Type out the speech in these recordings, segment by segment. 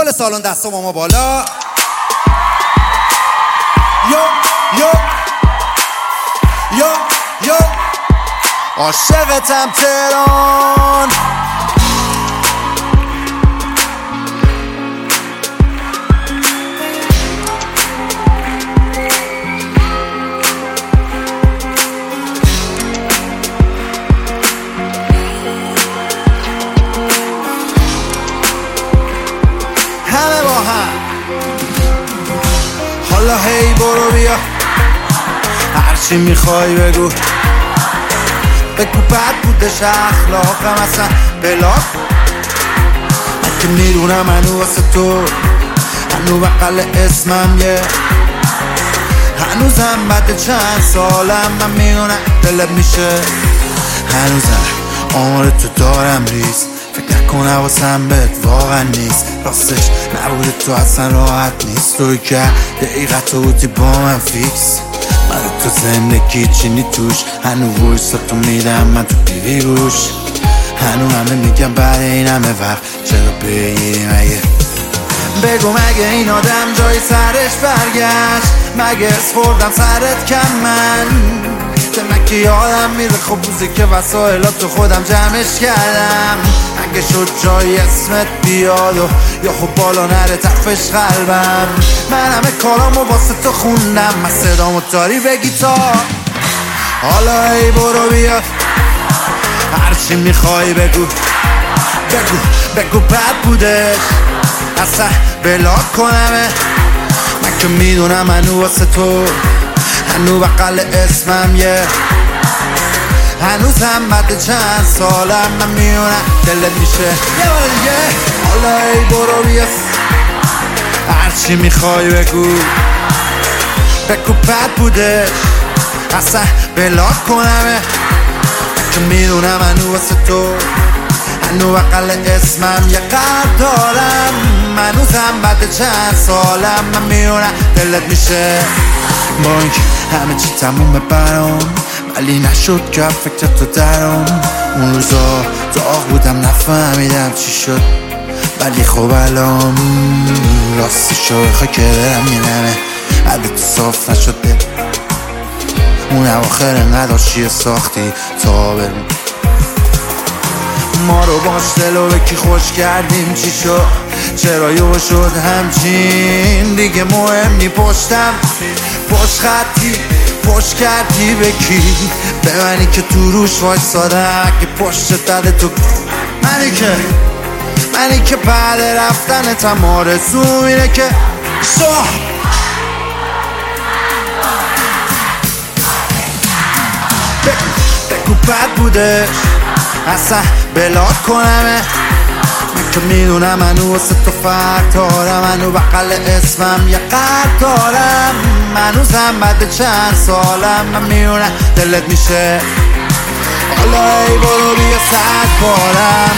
کل سالن دستا با ما بالا. یو یو یو یو عاشقتم تهران. همه با هم حالا هی برو بیا، هرچی میخوای بگو بگو. بد بودش اخلاقم اصلا بلاک، من که میدونم هنو واسه تو، هنو بقل اسمم یه، هنوزم بعد چند سالم من میدونم دلت میشه. هنوزم آمار تو دارم ریز، فکر نکن حواسم بهت واقعا نیست. راستش نبوده تو اصلا راحت نیست، توی که دقیقت بودی با من فیکس. من تو زندگی چینی توش، هنو ویسا تو میدم من تو پیوی روش. هنو همه میگم بعد این همه وقت چرا بگیری مگه؟ بگو مگه این آدم جای سرش برگشت؟ مگه اسفردم سرت کم من؟ من که یادم میره خب روزی که وسایلات تو خودم جمعش کردم. اگه شد جای اسمت بیاد و یا خب بالا نره طرفش قلبم. من همه کارامو واسه تو خوندم، من صدامو داری بگی تا حالا ای برو بیا، هرچی میخوای بگو بگو بگو. بد بودش اصلا بلاک کنمه، من که میدونم هنو واسه تو، هنو بقل اسمم یه، هنوزم بعد چند سالم من میونم دلت میشه. یه بار دیگه حالا ای برو بیا، هرچی میخوای بگو بگو. بد بودش اصلا بلاک کنمه، که میدونم هنو واسه تو، هنو بقل اسمم یه قلب دارم. هنوزم بعد چند سالم من میونم دلت میشه. با اینکه همه چی تمومه برام، ولی نشد که فکر تو درام. اون روزا داغ بودم نفهمیدم چی شد، ولی خب الان راستی شو بخوای که برم یه نمه عده تو صاف نشده. اون اواخر انقدر چیه ساختی تا بریم ما رو باش دلو به کی خوش کردیم. چی شد چرا یو شد همچین دیگه مهم نی. پشتم پشت خطی پشت کردی به کی؟ به منی که تو روش وایسادم که پشت داده تو. منی که بعد رفتنتم آرزوم اینه که بگو بد بودش اصلا بلاک کنمه، من که میدونم هنو واسه تو فرق دارم. هنو بقل اسمم یه قلب دارم، هنوزم بعد چند سالم من میدونم دلت میشه. حالا ای برو بیا 100 بارم.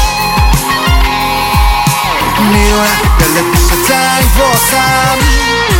میدونم دلت میشه تنگ واسم،